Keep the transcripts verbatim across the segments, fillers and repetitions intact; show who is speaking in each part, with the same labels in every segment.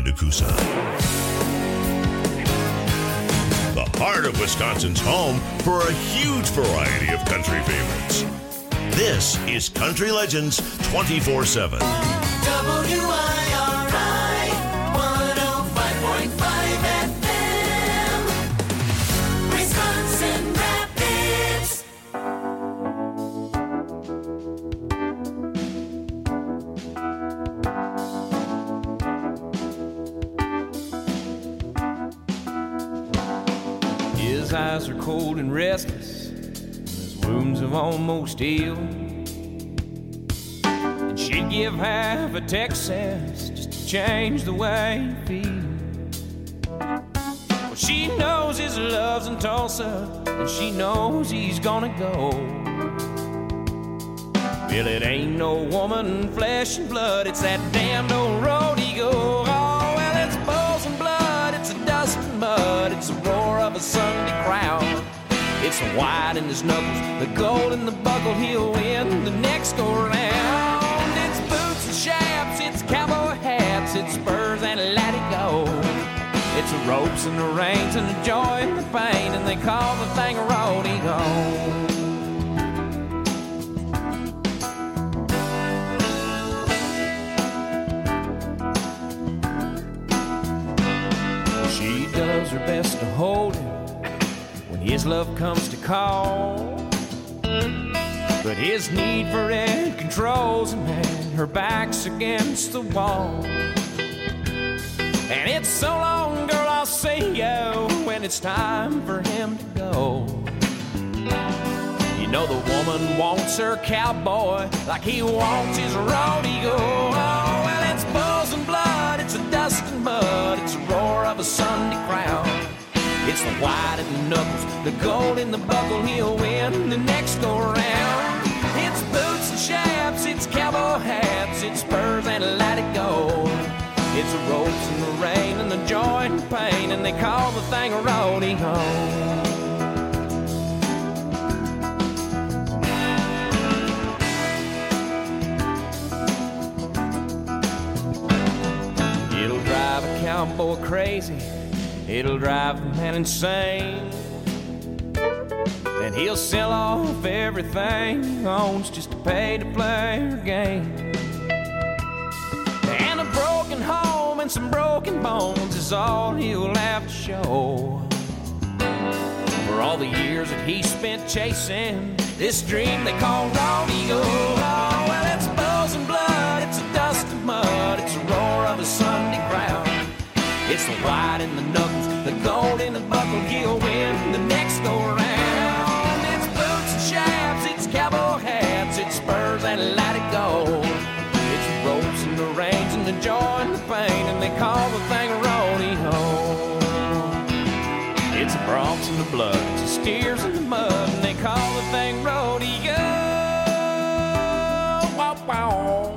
Speaker 1: into Coosa. The heart of Wisconsin's home for a huge variety of country favorites. This is Country Legends twenty-four seven.
Speaker 2: W I R I one oh five point five F M, Wisconsin Rapids.
Speaker 3: His eyes are cold and restless, his wounds have almost healed. And she'd give half a Texas just to change the way he feels. Well, she knows his love's in Tulsa, and she knows he's gonna go. Well, it ain't no woman, flesh and blood, it's that damned old road he go. Oh, well, it's bulls and blood, it's a dust and mud, it's the roar of a Sunday crowd. It's the white in his knuckles, the gold in the buckle, he'll win the next go round. It's boots and chaps, it's cowboy hats, it's spurs and let it go. It's the ropes and the reins and the joy and the pain, and they call the thing a roadie go. Does her best to hold him when his love comes to call, but his need for it controls him, and her back's against the wall. And it's so long, girl, I'll see you when it's time for him to go. You know the woman wants her cowboy like he wants his rodeo. Oh, well, it's bulls and blood, it's a dust and mud, it's a roar of a Sunday crowd. It's the white in the knuckles, the gold in the buckle, he'll win the next go round. It's boots and chaps, it's cowboy hats, it's spurs and let it go. It's the ropes and the rain and the joy and the pain, and they call the thing a rodeo. Cowboy crazy, it'll drive the man insane. And he'll sell off everything he owns just to pay to play her game. And a broken home and some broken bones is all he'll have to show. For all the years that he spent chasing this dream they call rodeo. Oh, well, it's bulls and blood, it's a dust and mud, it's a roar of a Sunday crowd. It's the white in the knuckles, the gold in the buckle, he'll win the next go round. It's boots and chaps, it's cowboy hats, it's spurs and let it go. It's the ropes and the reins and the joy and the pain, and they call the thing a rodeo. It's the broncs and the blood, it's the steers in the mud, and they call the thing rodeo. Wow, wow.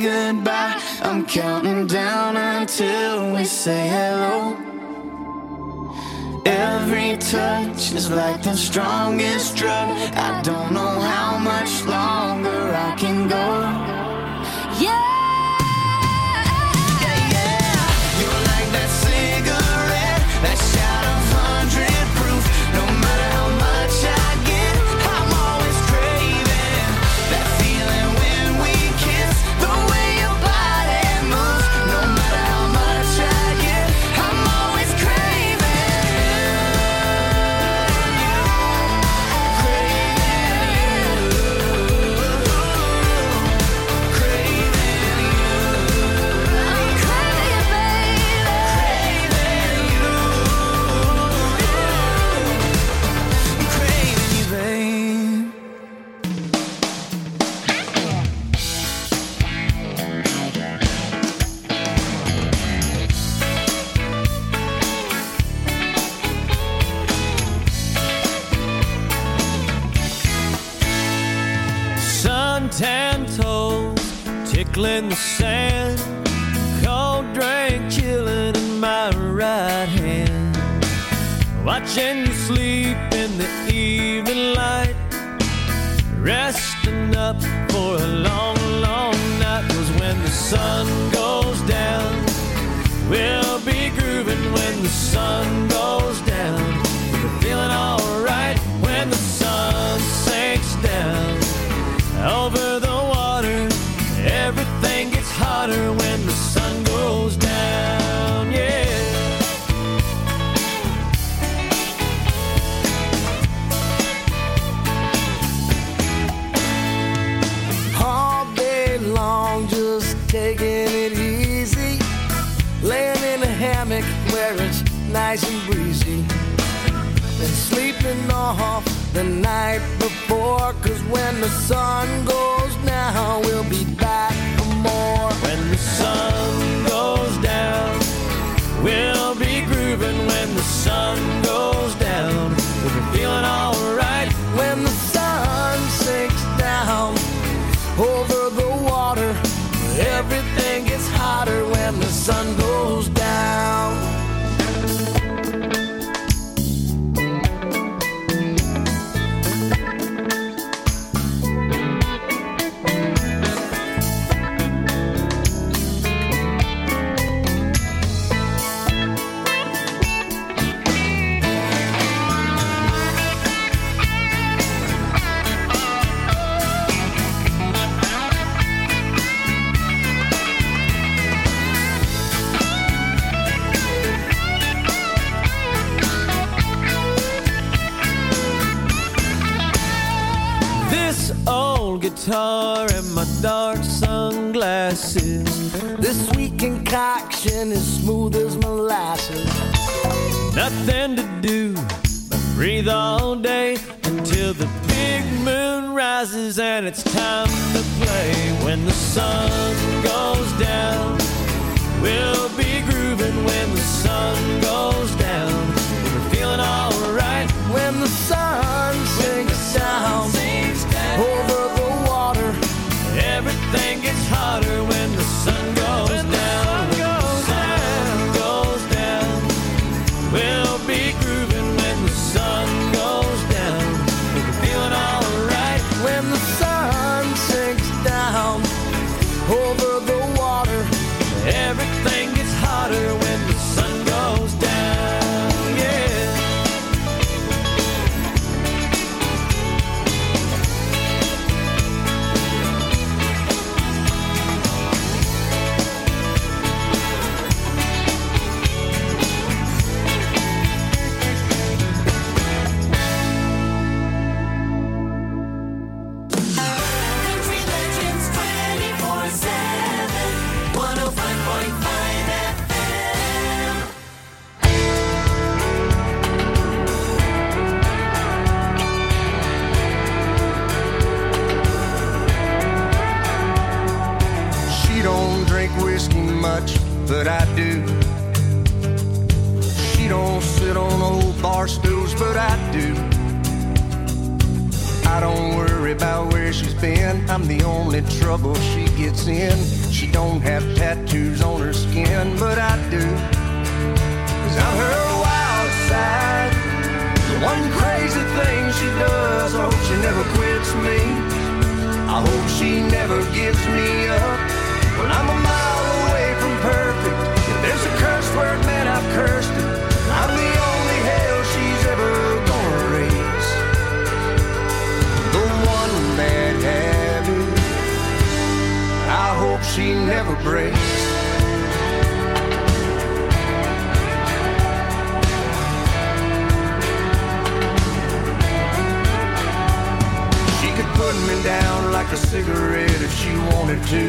Speaker 4: goodbye. I'm counting down until we say hello. Every touch is like the strongest drug. I don't know how much longer I can go. Yeah. That shot of hundred proof. No matter how much I get, I'm always craving that feeling when we kiss. The way your body moves. No matter how much I get, I'm always craving you. Craving you. Craving you. I'm craving, baby. Craving you.
Speaker 3: Suntan toes tickling the sand, cold drink chilling in my right hand, watching you sleep in the evening light, resting up for a long, long night. 'Cause when the sun goes down, we'll be grooving. When the sun goes down, we're feeling alright. When the sun sinks down over the water, everything gets hotter when the sun goes down, yeah.
Speaker 5: All day long, just taking it easy, laying in a hammock where it's nice and breezy, and sleeping off the night before. 'Cause when the sun goes down, we'll be back for more.
Speaker 3: When the sun goes down, we'll be grooving. When the sun goes down, we'll be feeling alright.
Speaker 5: When the sun sinks down over the water, everything gets hotter when the sun goes down.
Speaker 3: Guitar and my dark sunglasses.
Speaker 5: This sweet concoction is smooth as molasses.
Speaker 3: Nothing to do but breathe all day until the big moon rises and it's time to play. When the sun goes down, we'll be grooving. When the sun goes down, we're feeling alright.
Speaker 5: When the sun sinks down over the water,
Speaker 3: everything gets hotter when the sun goes when down. The sun goes when the sun down. goes down, we'll be grooving. When the sun goes down, we'll be feeling alright.
Speaker 5: When the sun sinks down over the water,
Speaker 3: everything gets hotter when the sun goes down, yeah.
Speaker 5: Much, but I do. She don't sit on old bar stools, but I do.
Speaker 6: I don't worry about where she's been. I'm the only trouble she gets in. She don't have tattoos on her skin, but I do. 'Cause I'm her wild side, the one crazy thing she does. I hope she never quits me. I hope she never gives me up. When I'm a mile away from perfect, if there's a curse word, man, I've cursed it. I'm the only hell she's ever gonna raise. The one bad habit I hope she never breaks. She could put me down like a cigarette if she wanted to.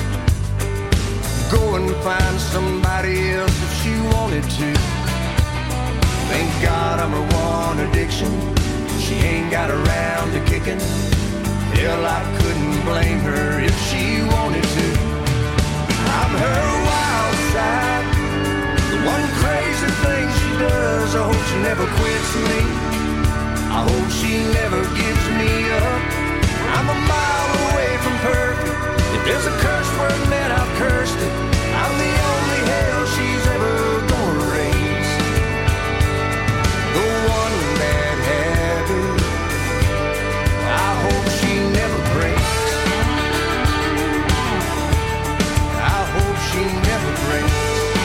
Speaker 6: Go and find somebody else if she wanted to. Thank God I'm her one addiction. She ain't got around to kicking. Hell, I couldn't blame her if she wanted to. I'm her wild side, the one crazy thing she does. I hope she never quits me. I hope she never gives me up. I'm a mile away from perfect. If there's a curse word, man, I've cursed it. I'm the only hell she's ever gonna raise. The one bad habit I hope she never breaks. I hope she never breaks.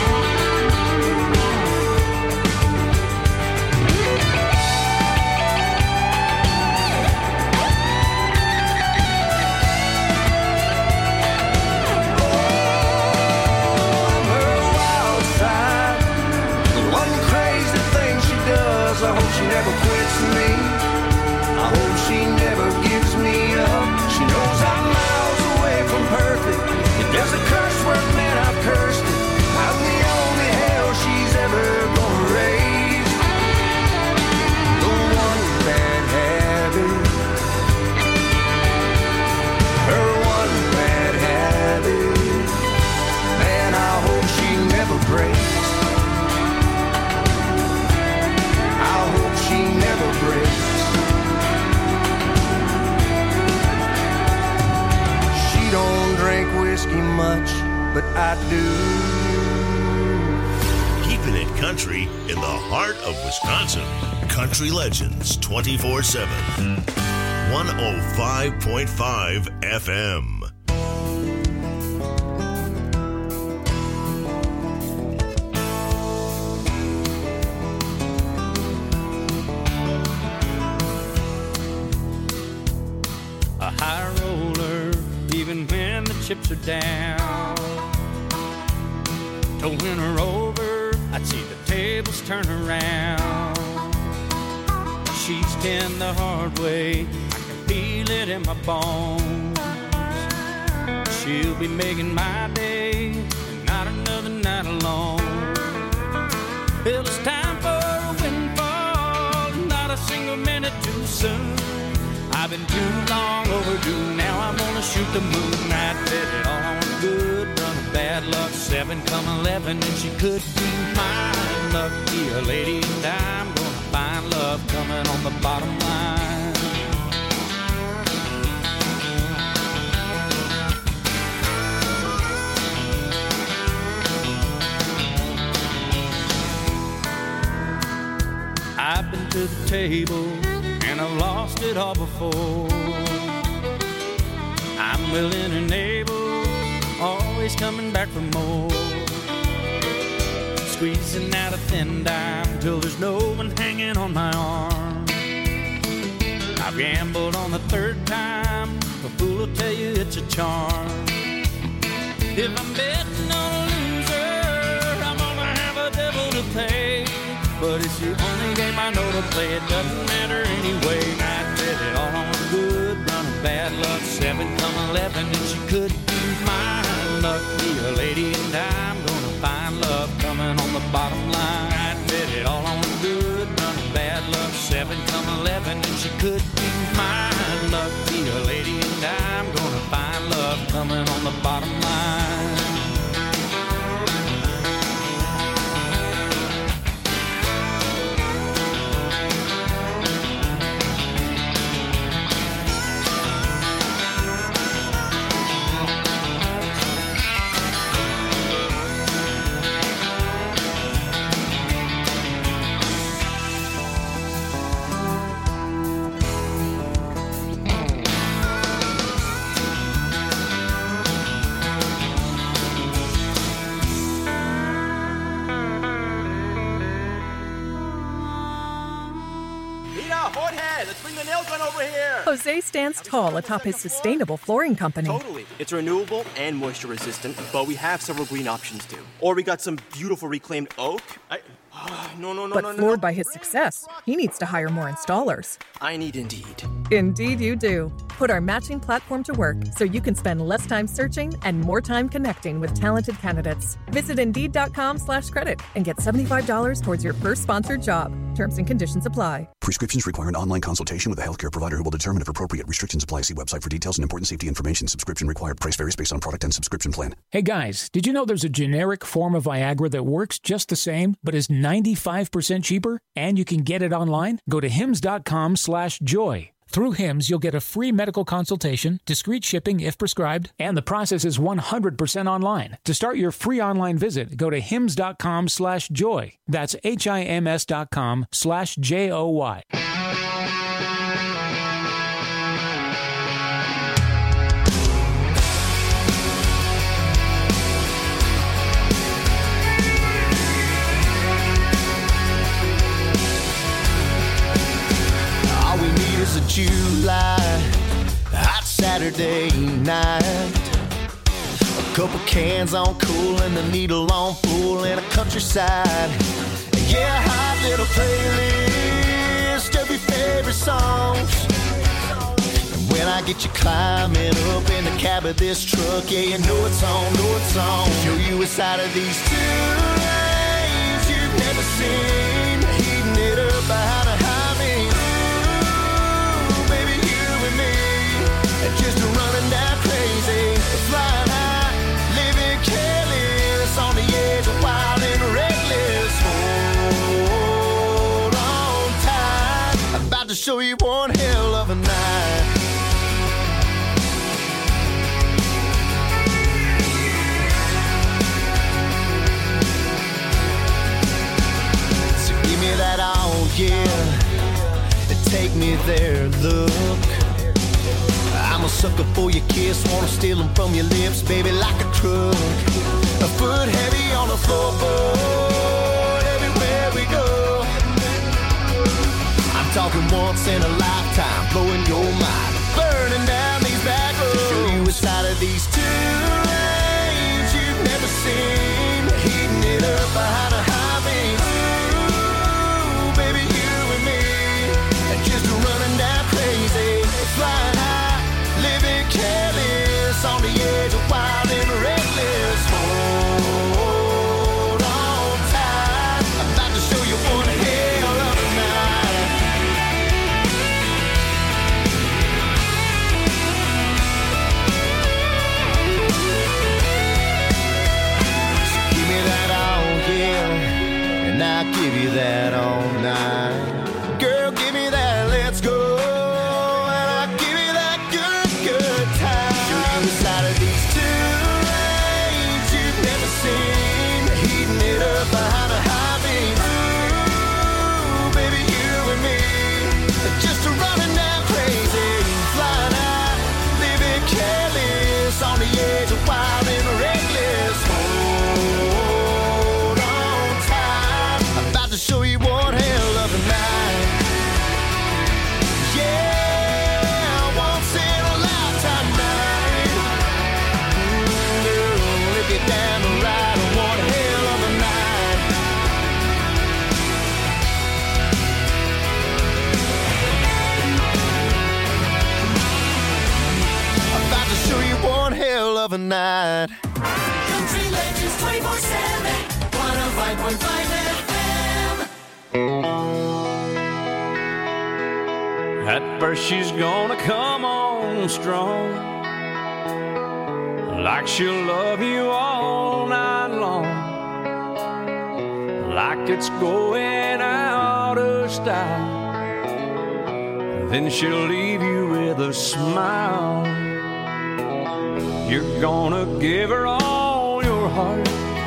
Speaker 6: I hope she never quits me. I hope she never gives me up. She knows I'm miles away from perfect. If there's a curse word, man, I've cursed it. I'm the only hell she's ever gonna raise. The one bad habit, her one bad habit, man, I hope she never breaks. She never breaks. She don't drink whiskey much, but I do.
Speaker 1: Keeping it country in the heart of Wisconsin. Country Legends twenty-four seven. one oh five point five F M.
Speaker 3: Chips are down. To win her over, I'd see the tables turn around. She's ten the hard way, I can feel it in my bones. She'll be making my day, and not another night alone. Well, it's time for a windfall, not a single minute too soon. I've been too long overdue, now I'm gonna shoot the moon. I bet it all on good run of bad luck, seven come eleven, and she could be mine. Lucky a lady, and I'm gonna find love coming on the bottom line. I've been to the table, and I've lost it all before. I'm willing and able, always coming back for more. Squeezing out a thin dime till there's no one hanging on my arm. I've gambled on the third time, a fool will tell you it's a charm. If I'm betting on a loser, I'm gonna have a devil to pay. But it's the only game I know to play, it doesn't matter anyway. I bet it all on a good run of bad luck, seven come eleven, and she could be mine. Lucky a lady, and I'm gonna find love coming on the bottom line. I bet it all on a good run of bad luck, seven come eleven, and she could be mine. Lucky a lady, and I'm gonna find love coming on the bottom line.
Speaker 7: Hey, let's bring the nail gun over here.
Speaker 8: Jose stands tall atop his sustainable flooring company.
Speaker 7: Totally. It's renewable and moisture resistant, but we have several green options too. Or we got some beautiful reclaimed oak. I, uh, no, no, no,
Speaker 8: But
Speaker 7: no, no.
Speaker 8: floored
Speaker 7: no.
Speaker 8: by his success, he needs to hire more installers.
Speaker 7: I need Indeed.
Speaker 8: Indeed you do. Put our matching platform to work so you can spend less time searching and more time connecting with talented candidates. Visit Indeed.com slash credit and get seventy-five dollars towards your first sponsored job. Terms and conditions apply.
Speaker 9: Prescriptions require an online consultation with a healthcare provider who will determine if appropriate. Restrictions apply. See website for details and important safety information. Subscription required. Price varies based on product and subscription plan.
Speaker 10: Hey guys, did you know there's a generic form of Viagra that works just the same, but is ninety-five percent cheaper? And you can get it online? Go to hims.com slash joy. Through Hims, you'll get a free medical consultation, discreet shipping if prescribed, and the process is one hundred percent online. To start your free online visit, go to hims.com slash joy. That's H-I-M-S dot com slash J O Y.
Speaker 4: A July hot Saturday night, a couple cans on cool and the needle on full in a countryside. Yeah, hot little playlist of your favorite songs. And when I get you climbing up in the cab of this truck, yeah, you know it's on, know it's on. Show you a side of these two lanes you've never seen, heating it up behind a highway. Just running down crazy, flying high, living careless, on the edge of wild and reckless. Hold on tight, I'm about to show you one hell of a night. So give me that all, yeah, and take me there, look. I'm a sucker for your kiss, wanna steal them from your lips, baby, like a truck. A foot heavy on the floorboard, everywhere we go. I'm talking once in a lifetime, blowing your mind, burning down these back roads. To show you a side of these two lanes you've never seen, heating it up behind a highway. Ooh, baby, you and me, and just running down crazy, flying high. Living careless, on the edge of wild and reckless. Hold on tight, I'm about to show you one hell of a night. So give me that all, yeah, and I'll give you that all night. Girl, give me that, let's go. Behind a high beam, ooh, baby, you and me, just a running down crazy, flying high, living careless, on the edge of wild and reckless. Hold on tight, I'm about to show you one hell of a night. Yeah, once in a lifetime night. Mm, girl, if you're down to ride on one hell of a night. Show you one hell of a night.
Speaker 2: Country Legends twenty-four seven, one oh five point five F M.
Speaker 3: At first she's gonna come on strong, like she'll love you all night long, like it's going out of style. Then she'll leave you with a smile. You're gonna give her all your heart,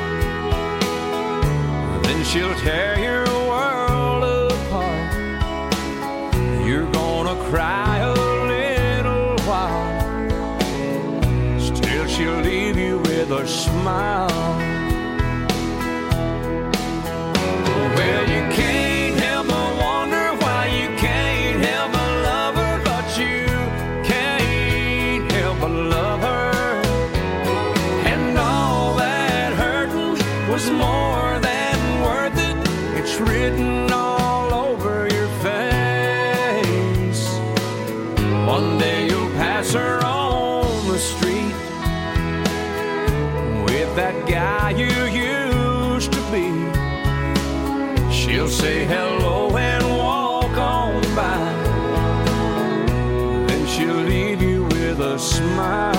Speaker 3: then she'll tear your world apart. You're gonna cry a little while, still she'll leave you with a smile. Well, you can't help but wonder why you can't help but was more than worth it. It's written all over your face. One day you'll pass her on the street with that guy you used to be. She'll say hello and walk on by, then she'll leave you with a smile.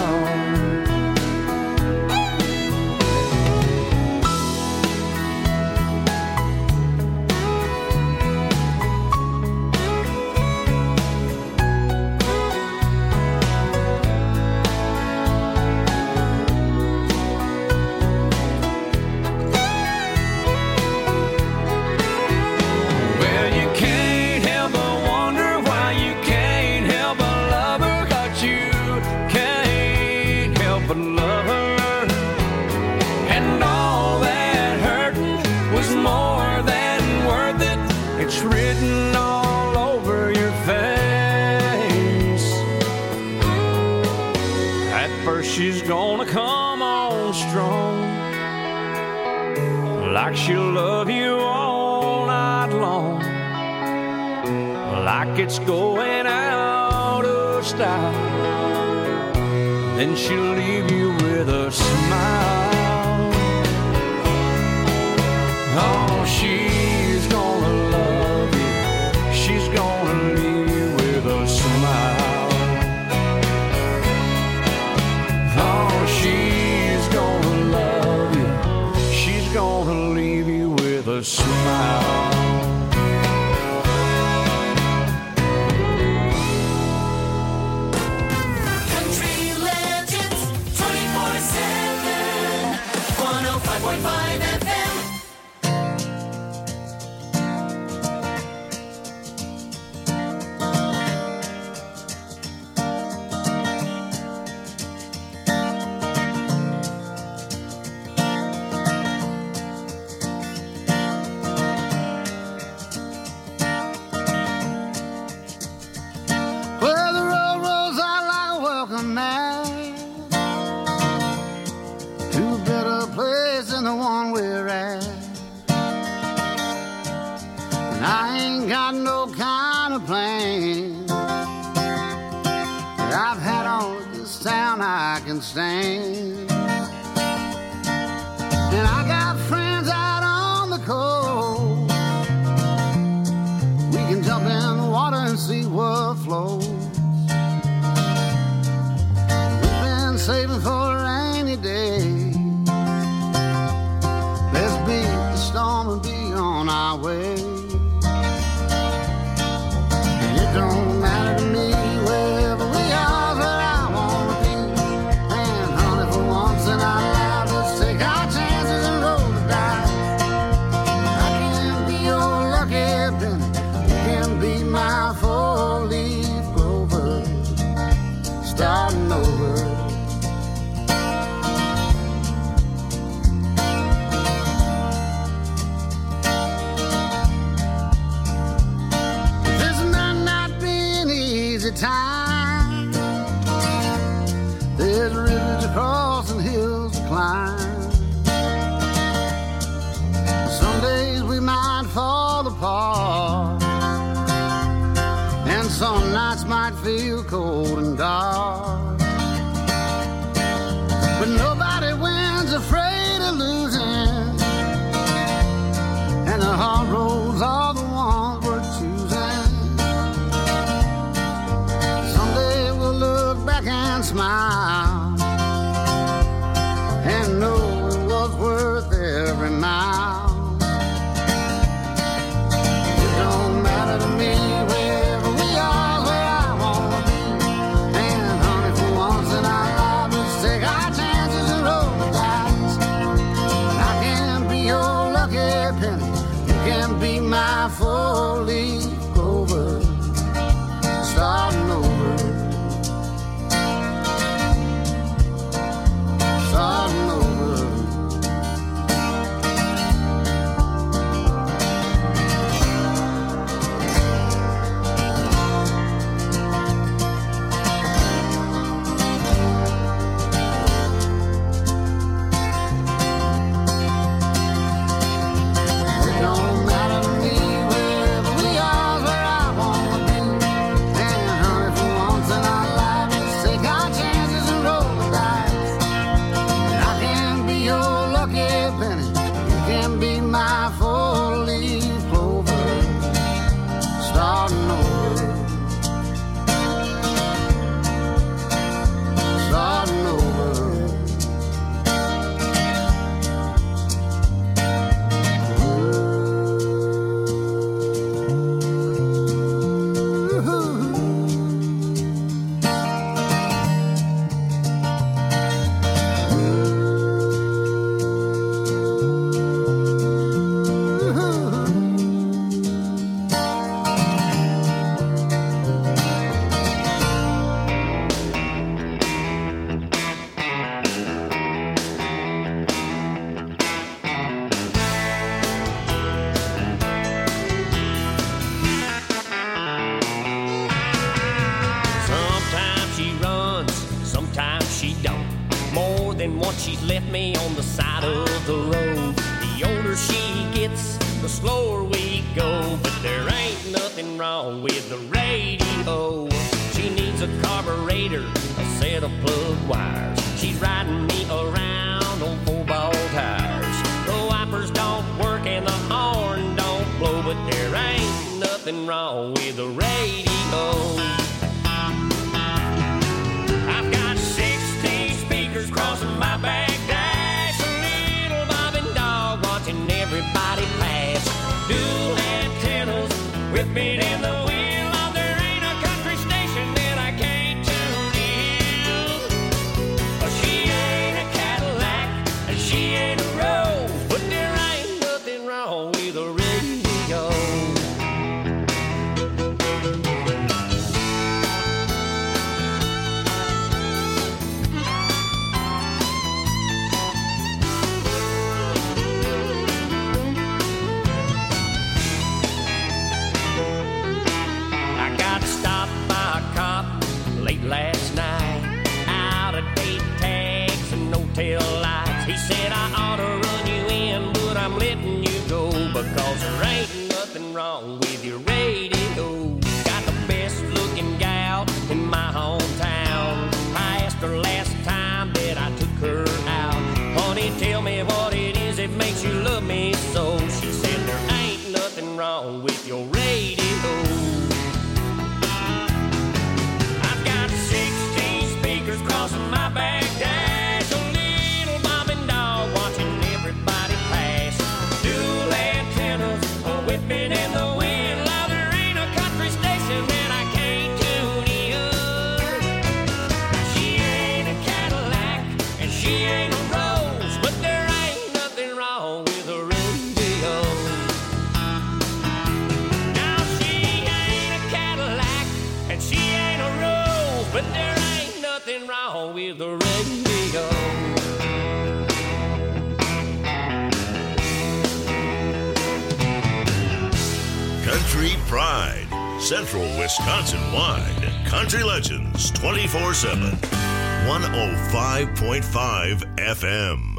Speaker 3: She's gonna come on strong, like she'll love you all night long, like it's going out of style. Then she'll leave you with a smile. Oh, she's gonna love you, she's gonna leave you with a smile. She's gonna love you, she's gonna leave you with a smile.
Speaker 2: Country Legends twenty-four seven, one oh five point five F M.
Speaker 11: Stand. And I got friends out on the coast. We can jump in the water and see what flows. We've been saving for a rainy day. Let's beat the storm and be on our way. And it don't matter to me wherever we are. Starting over. This might not be an easy time. There's rivers to cross and hills to climb. Some days we might fall apart, and some nights might feel cold and dark. But nobody wins afraid of losing, and the hard roads are the ones we're choosing. Someday we'll look back and smile and know it was worth every mile. It don't matter to me wherever we are, where I wanna be, and
Speaker 3: me on the side of the road. The older she gets, the slower we go. But there ain't nothing wrong with the radio. She needs a carburetor, a set of plug wires. She's riding me around on four-ball tires. The wipers don't work and the horn don't blow, but there ain't nothing wrong with the radio. I've got sixty speakers crossing my back dash, a little bobbing dog watching everybody pass. Dual antennas with me in the wind. Oh, there ain't a country station that I can't tune in. Oh, she ain't a Cadillac and she ain't a Rose, but there ain't nothing wrong with a radio. Last night, out of date tags and no tail lights. He said I ought to run you in, but I'm letting you go because there ain't nothing wrong with your radio. Got the best looking gal in my hometown. I asked her last time that I took her out, honey, tell me what it is that makes you love me so. She said there ain't nothing wrong with your radio. Crossing my back dash, a little bobbing dog watching everybody pass. Dual antennas whipping in the wind. Now there ain't a country station that I can't tune in. She ain't a Cadillac and she ain't a Rose, but there ain't nothing wrong with a radio. Now she ain't a Cadillac and she ain't a Rose, but there ain't nothing wrong with the radio.
Speaker 1: Country Pride, Central Wisconsin wide. Country Legends twenty-four seven. one oh five point five F M.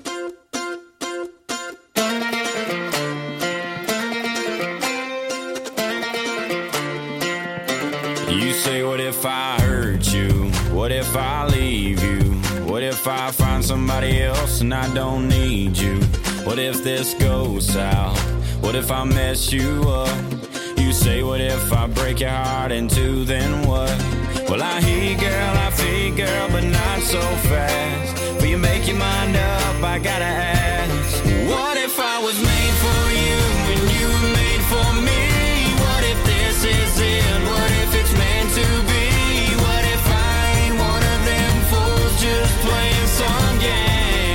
Speaker 12: You say, what if I hurt you? What if I leave you? What if I find somebody else and I don't need you? What if this goes south? What if I mess you up? You say, what if I break your heart in two, then what? Well, I hear you, girl, I feel you, girl, but not so fast. Will you make your mind up? I gotta ask. What if I was made for you and you were made for me? What if this is it? What if it's meant to be? What if I ain't one of them fools just playing some game?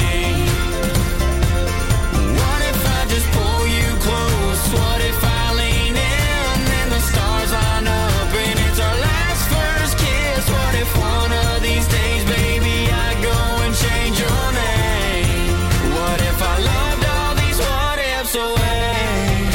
Speaker 12: What if I just pull you close? What if I lean in and the stars line up and it's our last first kiss? What if one of these days, baby, I go and change your name? What if I loved all these what ifs away?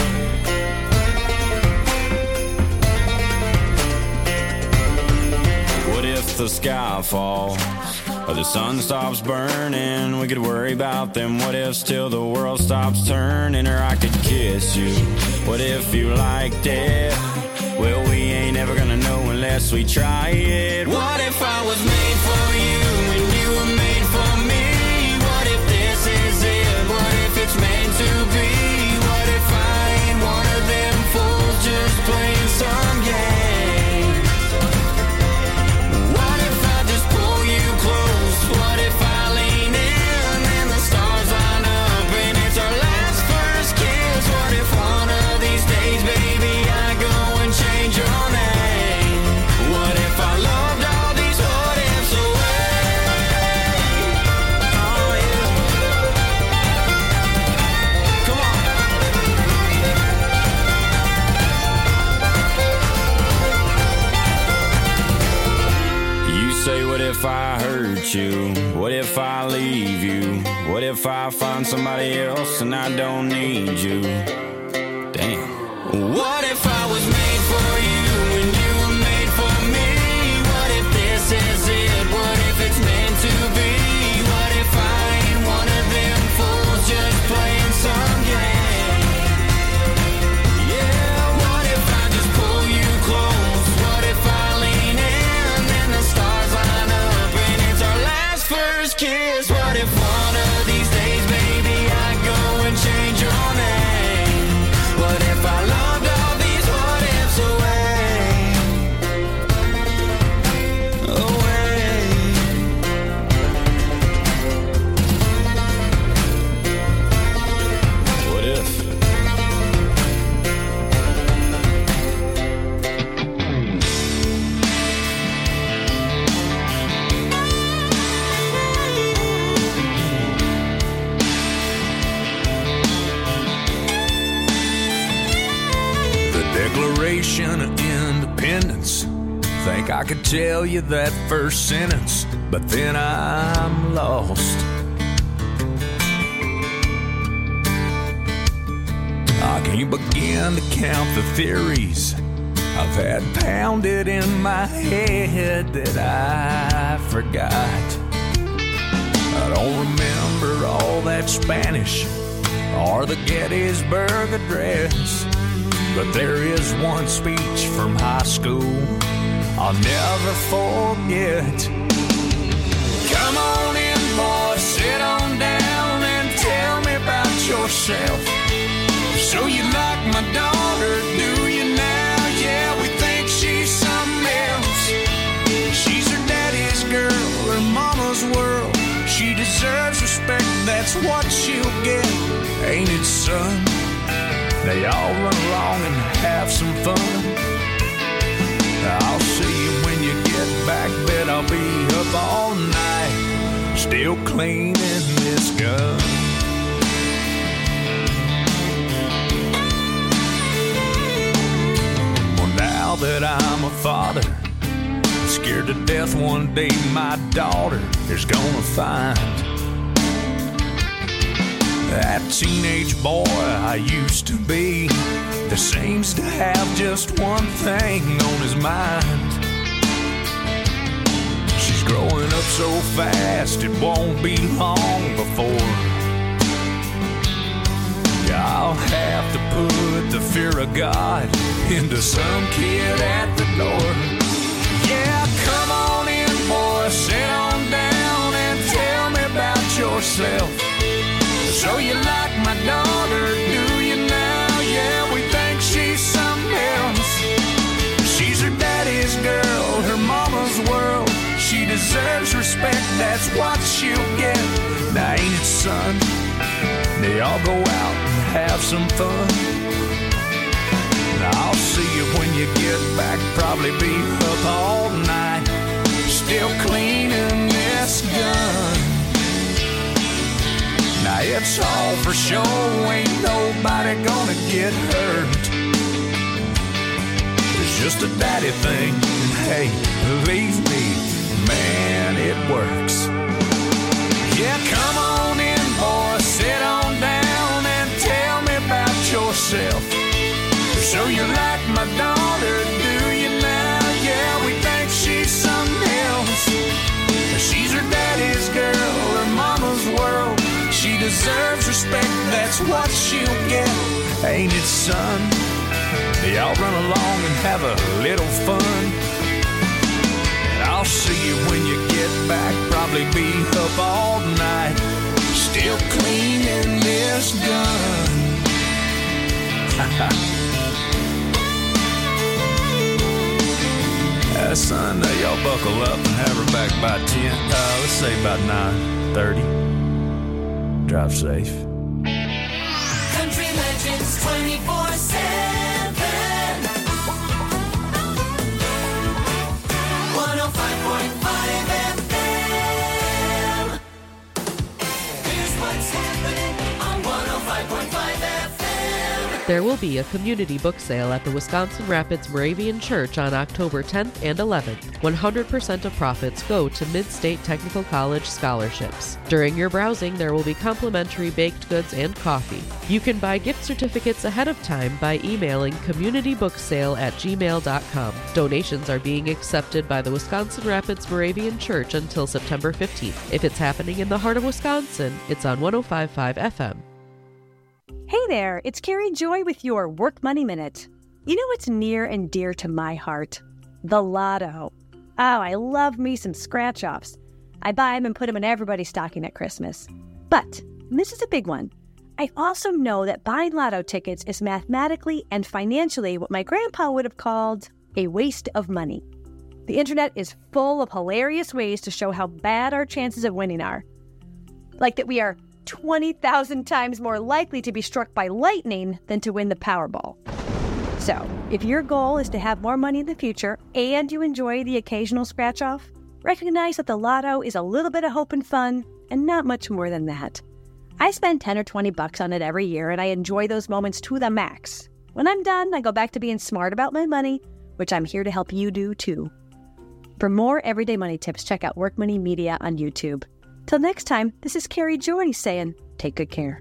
Speaker 12: What if the sky falls or the sun stops burning? We could worry about them what ifs till the world stops turning. Or I could kiss you. What if you liked it? Well, we ain't ever gonna know unless we try it. What if I was made for you and you were made for me? What if this is it? What if it's meant to be? What if I ain't one of them fools just playing some game? What if I just pull you close? What if I lean in and the stars line up and it's our last first kiss? What if one of these days, baby, I go and change your name? What if I loved all these what ifs away? Oh yeah. Come on. You say, what if I hurt you? What if I leave you? What if I find somebody else and I don't need you? Damn. What if I was made for you and you were made for me? What if this is it? What if it's meant to be? What if I ain't one
Speaker 10: Declaration of Independence. Think I could tell you that first sentence, but then I'm lost. I can't begin to count the theories I've had pounded in my head that I forgot. I don't remember all that Spanish or the Gettysburg Address, but there is one speech from high school I'll never forget. Come on in, boy, sit on down and tell me about yourself. So you like my daughter, do you now? Yeah, we think she's something else. She's her daddy's girl, her mama's world. She deserves respect, that's what she'll get. Ain't it, son? They all run along and have some fun. I'll see you when you get back, bet I'll be up all night, still cleaning this gun. Now that I'm a father, I'm scared to death one day my daughter is gonna find that teenage boy I used to be that seems to have just one thing on his mind. She's growing up so fast it won't be long before I'll have to put the fear of God into some kid at the door. Yeah, come on in, boy, sit on down and tell me about yourself. So you like my daughter, do you now? Yeah, we think she's something else. She's her daddy's girl, her mama's world. She deserves respect, that's what she'll get. Now ain't it, son? They all go out and have some fun. Now I'll see you when you get back, probably be up all night, still cleaning this gun. Now it's all for show, ain't nobody gonna get hurt. It's just a daddy thing, and hey, believe me, man, it works. Yeah, come on in, boy, sit on down and tell me about yourself. So you like my daughter, do you now? Yeah, we think she's something else. She's her daddy's girl, her mama's world. She deserves respect, that's what she'll get. Ain't it, son? They all run along and have a little fun. I'll see you when you get back, probably be up all night, still cleaning this gun. uh, son, uh, y'all buckle up and have her back by ten. Uh, let's say about nine thirty. Drive safe.
Speaker 2: Country Legends twenty-four seven. one oh five point five F M. Here's what's happening on one oh five point five F M.
Speaker 13: There will be a community book sale at the Wisconsin Rapids Moravian Church on October tenth and eleventh. one hundred percent of profits go to Mid-State Technical College scholarships. During your browsing, there will be complimentary baked goods and coffee. You can buy gift certificates ahead of time by emailing communitybooksale at gmail dot com. Donations are being accepted by the Wisconsin Rapids Moravian Church until September fifteenth. If it's happening in the heart of Wisconsin, it's on one oh five point five F M.
Speaker 14: Hey there, it's Carrie Joy with your Work Money Minute. You know what's near and dear to my heart? The Lotto. Oh, I love me some scratch-offs. I buy them and put them in everybody's stocking at Christmas. But, and this is a big one, I also know that buying Lotto tickets is mathematically and financially what my grandpa would have called a waste of money. The internet is full of hilarious ways to show how bad our chances of winning are. Like that we are twenty thousand times more likely to be struck by lightning than to win the Powerball. So, if your goal is to have more money in the future and you enjoy the occasional scratch-off, recognize that the Lotto is a little bit of hope and fun and not much more than that. I spend ten or twenty bucks on it every year and I enjoy those moments to the max. When I'm done, I go back to being smart about my money, which I'm here to help you do too. For more everyday money tips, check out Work Money Media on YouTube. Till next time, this is Carrie Joy saying, take good care.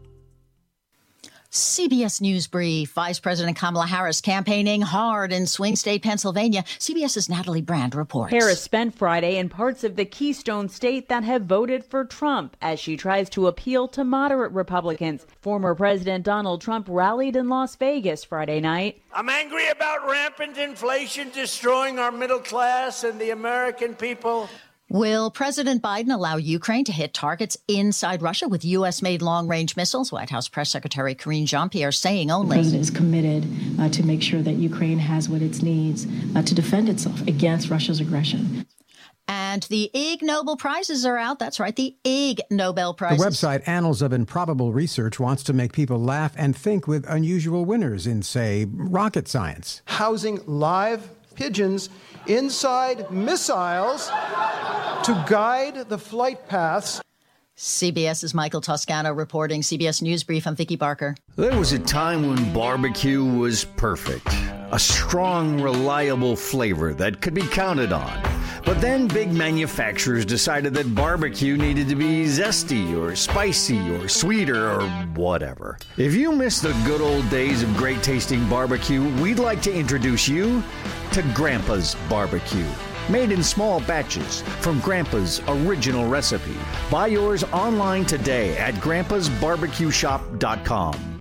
Speaker 15: C B S News Brief. Vice President Kamala Harris campaigning hard in swing state Pennsylvania. CBS's Natalie Brand reports.
Speaker 16: Harris spent Friday in parts of the Keystone State that have voted for Trump as she tries to appeal to moderate Republicans. Former President Donald Trump rallied in Las Vegas Friday night.
Speaker 17: I'm angry about rampant inflation destroying our middle class and the American people.
Speaker 15: Will President Biden allow Ukraine to hit targets inside Russia with U S-made long-range missiles? White House Press Secretary Karine Jean-Pierre saying only.
Speaker 18: The president is committed uh, to make sure that Ukraine has what it needs uh, to defend itself against Russia's aggression.
Speaker 15: And the Ig Nobel Prizes are out. That's right, the Ig Nobel Prizes.
Speaker 19: The website Annals of Improbable Research wants to make people laugh and think with unusual winners in, say, rocket science.
Speaker 20: Housing live pigeons inside missiles to guide the flight paths.
Speaker 15: CBS's Michael Toscano reporting. C B S News Brief. I'm Vicki Barker.
Speaker 21: There was a time when barbecue was perfect. A strong, reliable flavor that could be counted on. But then big manufacturers decided that barbecue needed to be zesty or spicy or sweeter or whatever. If you miss the good old days of great tasting barbecue, we'd like to introduce you to Grandpa's Barbecue. Made in small batches from Grandpa's original recipe. Buy yours online today at grandpas barbecue shop dot com.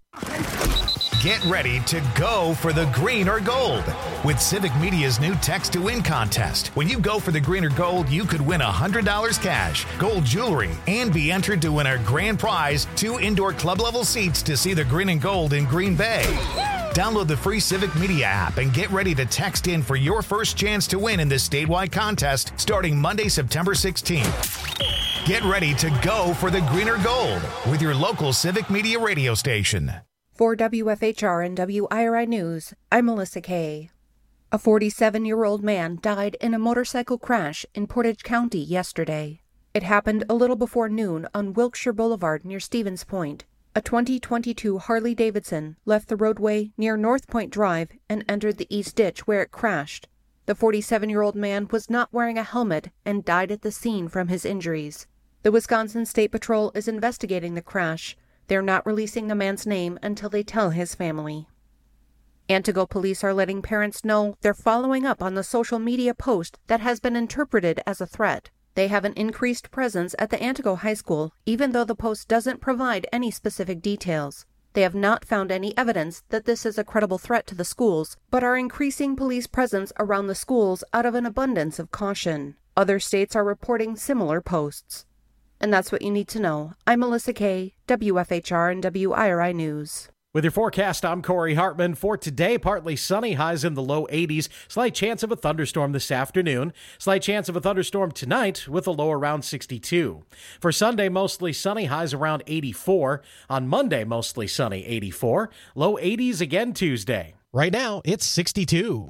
Speaker 22: Get ready to go for the green or gold with Civic Media's new Text to Win contest. When you go for the green or gold, you could win one hundred dollars cash, gold jewelry, and be entered to win our grand prize, two indoor club-level seats to see the green and gold in Green Bay. Download the free Civic Media app and get ready to text in for your first chance to win in this statewide contest starting Monday, September sixteenth. Get ready to go for the green or gold with your local Civic Media radio station.
Speaker 23: For W F H R and W I R I News, I'm Melissa Kay. A forty-seven-year-old man died in a motorcycle crash in Portage County yesterday. It happened a little before noon on Wilkshire Boulevard near Stevens Point. A twenty twenty-two Harley-Davidson left the roadway near North Point Drive and entered the east ditch where it crashed. The forty-seven-year-old man was not wearing a helmet and died at the scene from his injuries. The Wisconsin State Patrol is investigating the crash. They're not releasing the man's name until they tell his family. Antigo police are letting parents know they're following up on the social media post that has been interpreted as a threat. They have an increased presence at the Antigo High School, even though the post doesn't provide any specific details. They have not found any evidence that this is a credible threat to the schools, but are increasing police presence around the schools out of an abundance of caution. Other states are reporting similar posts. And that's what you need to know. I'm Melissa Kay, W F H R and W I R I News.
Speaker 24: With your forecast, I'm Corey Hartman. For today, partly sunny, highs in the low eighties. Slight chance of a thunderstorm this afternoon. Slight chance of a thunderstorm tonight with a low around sixty-two. For Sunday, mostly sunny, highs around eighty-four. On Monday, mostly sunny, eighty-four. Low eighties again Tuesday.
Speaker 25: Right now, it's sixty-two.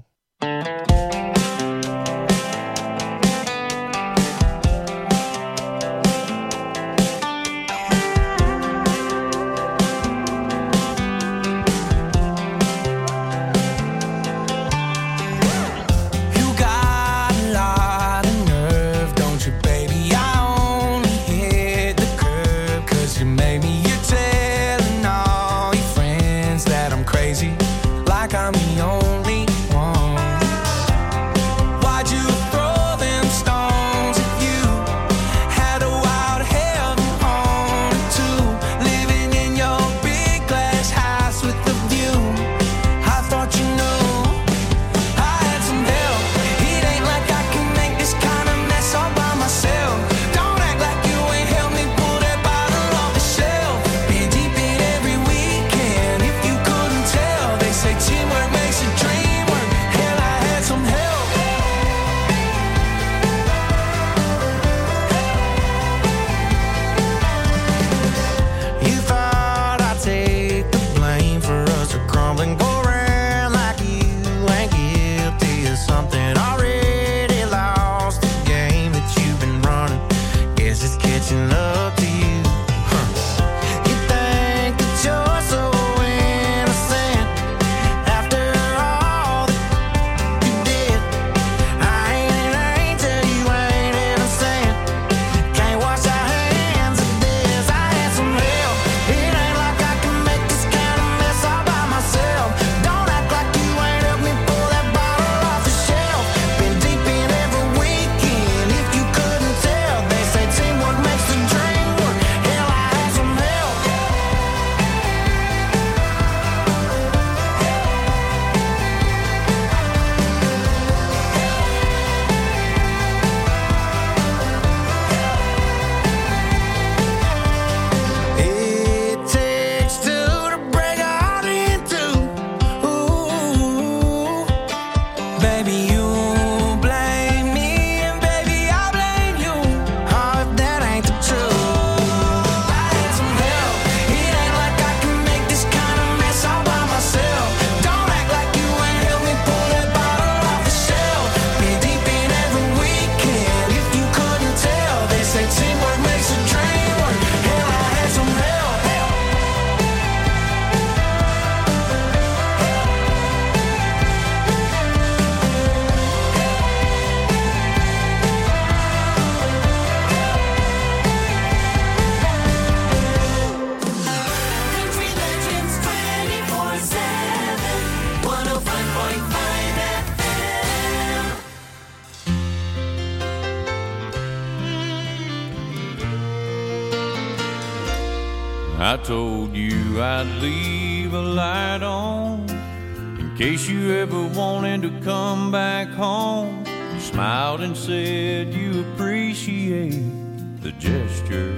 Speaker 12: I told you I'd leave a light on in case you ever wanted to come back home. You smiled and said you appreciate the gesture.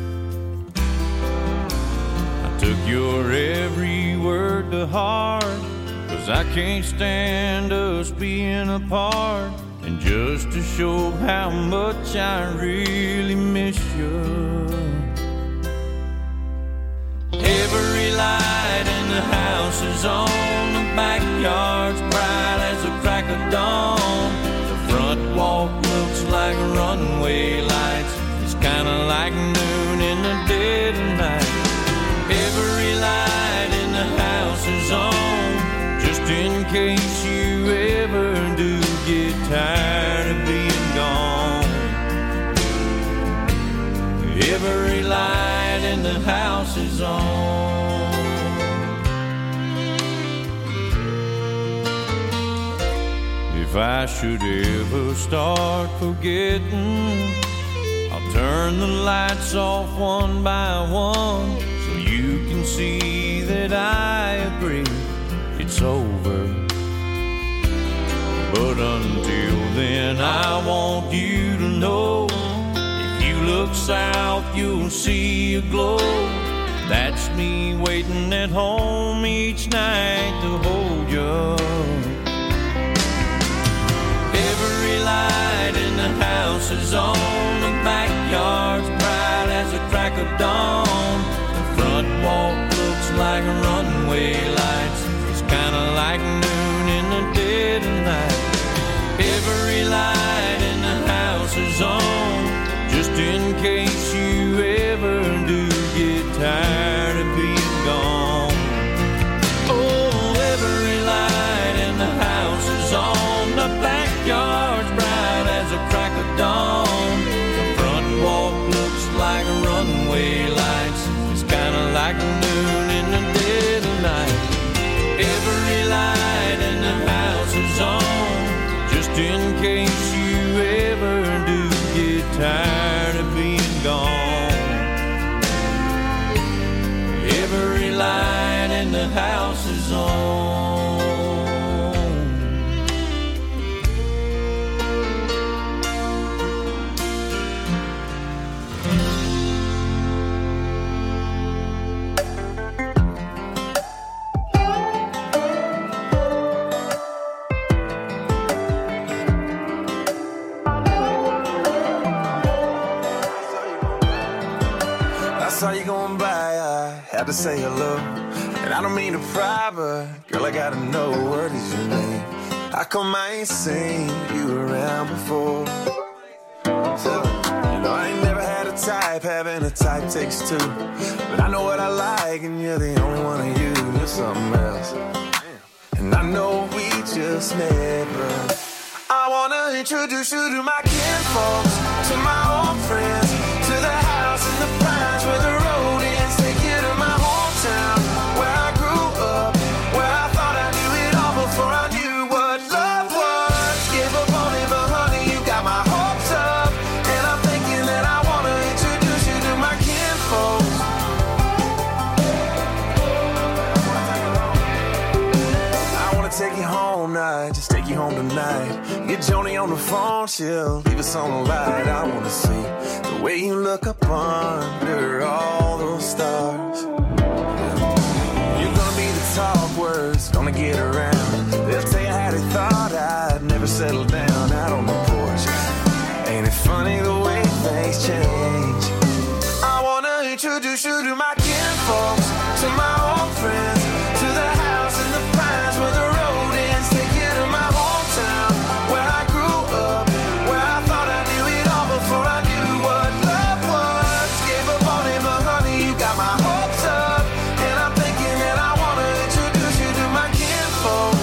Speaker 12: I took your every word to heart, 'cause I can't stand us being apart. And just to show how much I really miss you, every light in the house is on, the backyard's bright as a crack of dawn. The front walk looks like runway lights, it's kinda like noon in the dead of night. Every light in the house is on, just in case you ever do get tired of being gone. Every light in the house is on. If I should ever start forgetting, I'll turn the lights off one by one, so you can see that I agree it's over. But until then, I want you to know, if you look south, you'll see a glow. That's me waiting at home each night to hold you. Every light in the house is on, the backyard's bright as a crack of dawn. The front walk looks like runway lights, it's kinda like noon in the dead of night. Every light in the house is on, just in case you ever do get tired of being gone. Oh, every light in the house is on, the backyard's bright as a crack of dawn. The front walk looks like runway lights, it's kinda like noon in the dead of night. Every light in the house is on, just in case you ever do get tired of being gone. Every light in the house is on.
Speaker 5: Saw you going by, I had to say hello. And I don't mean to pry, but girl, I gotta know, what is your name? How come I ain't seen you around before? So, you know, I ain't never had a type, having a type takes two. But I know what I like, and you're the only one of you, you're something else. And I know we just met, but I wanna introduce you to my kinfolks, to my old friends, to the house in the pines where the road ends. Take you to my hometown, where I grew up, where I thought I knew it all before I knew what love was. Gave up on it, but honey, you got my hopes up. And I'm thinking that I wanna introduce you to my kinfolks. I wanna take you home now, just take you home tonight. Get Joni on the phone, she'll leave us on the light. I wanna see the way you look up under all those stars. You're gonna be the talk words, gonna get around. They'll tell you how they thought I'd never settle down out on the porch. Ain't it funny the way things change? I wanna introduce you to my kinfolks, to my old friends, to the house in the pines where the road ends. Take you to my hometown, where I grew up, where I thought I knew it all before I knew what love was. Gave up on it, but honey, you got my hopes up. And I'm thinking that I wanna introduce you to my kinfolks.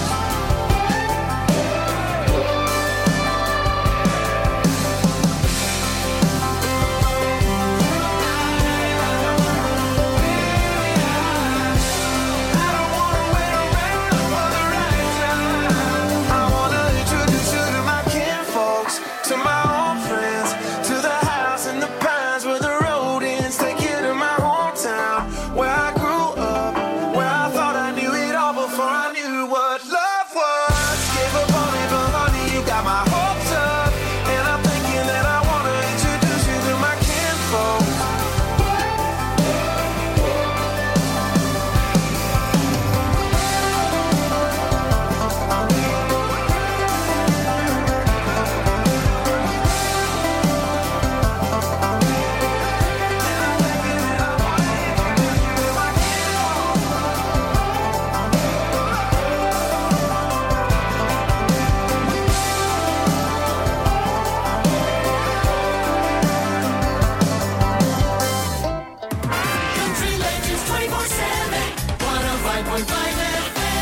Speaker 2: point five F M.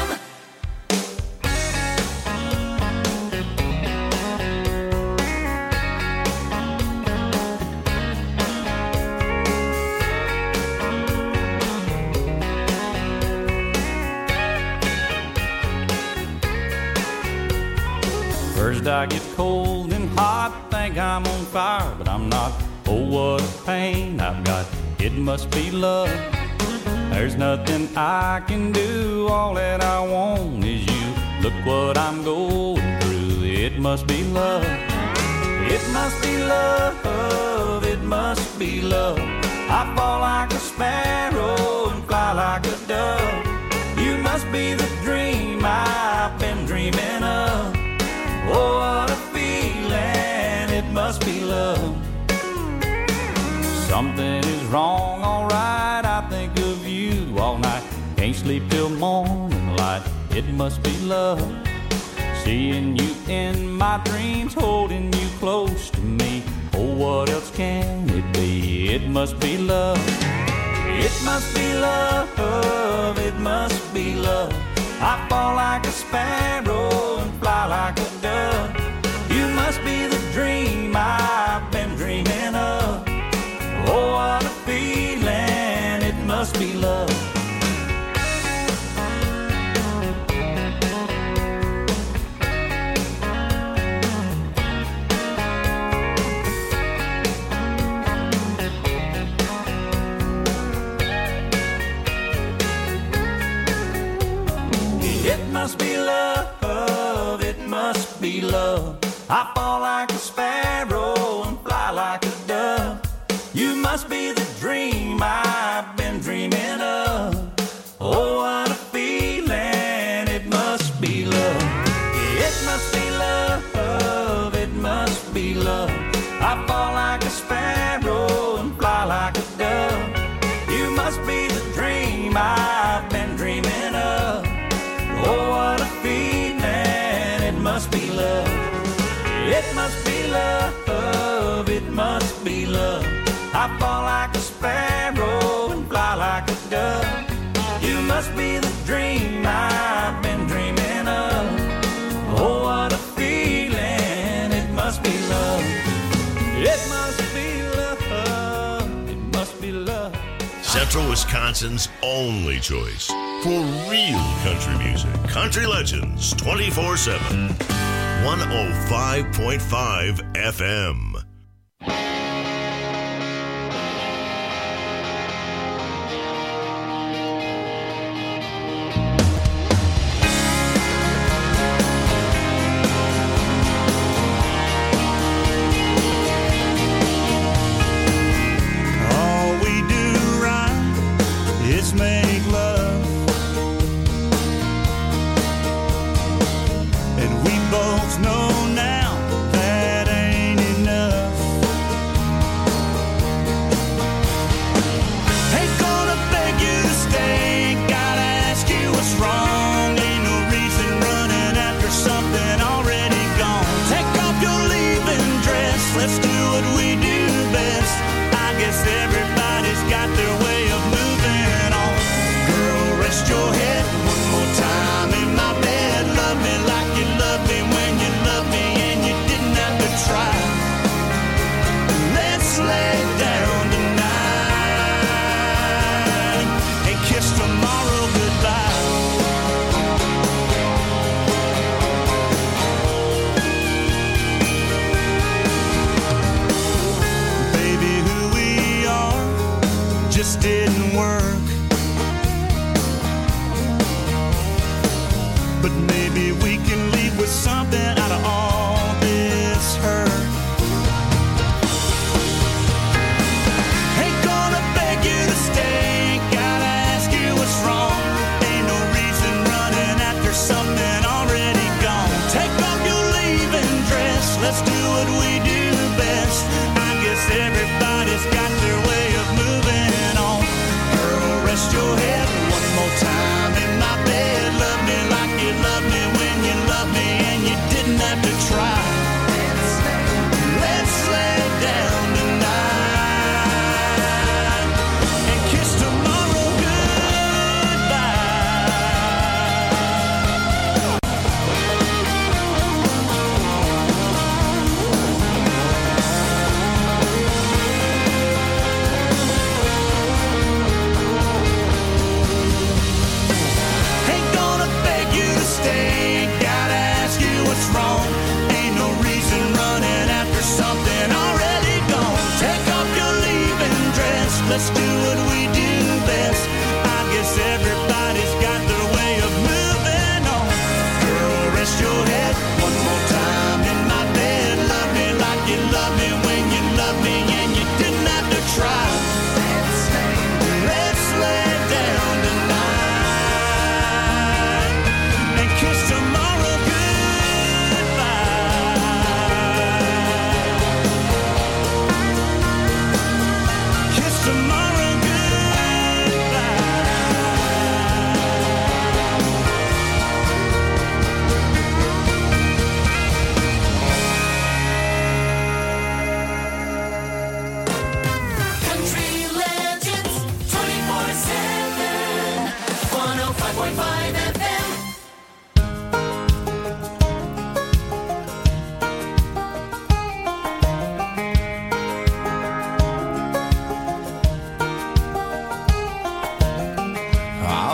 Speaker 12: First I get cold and hot, think I'm on fire, but I'm not. Oh, what a pain I've got, it must be love. There's nothing I can do, all that I want is you. Look what I'm going through, it must be love. It must be love, it must be love. I fall like a sparrow and fly like a dove. You must be the dream I've been dreaming of. Oh, what a feeling, it must be love. Something is wrong, alright, I think of you all night. Can't sleep till morning light, it must be love. Seeing you in my dreams, holding you close to me. Oh, what else can it be? It must be love. It must be love, it must be love. I fall like a sparrow and fly like a dove. You must be the dream I've been dreaming of. Oh, what a feeling, it must be love. It must be love, it must be love. I fall like a sparrow and fly like a dove. You must be the dream I've been dreaming of. Oh, what a feeling, it must be love. It must be love, it must be love. I fall like a sparrow and fly like a dove. You must be the dream I've been dreaming of. Oh, what a feeling, it must be love. It must be love, it must be love. I fall like a sparrow and fly like a dove. You must be the dream I've been dreaming of. Oh, what a feeling, it must be love. It must be love, it must be love.
Speaker 1: Central Wisconsin's only choice for real country music. Country Legends twenty-four seven. one oh five point five F M.
Speaker 4: Make love, and we both know now that ain't enough. Ain't gonna beg you to stay, ain't gotta ask you what's wrong. Ain't no reason running after something already gone. Take off your leaving dress, let's do what we do best. I guess everybody's got their way of moving on.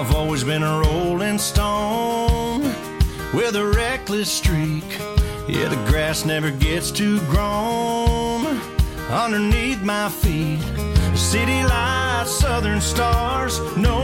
Speaker 6: I've always been a rolling stone with a reckless streak. Yeah, the grass never gets too grown underneath my feet. City lights, southern stars, no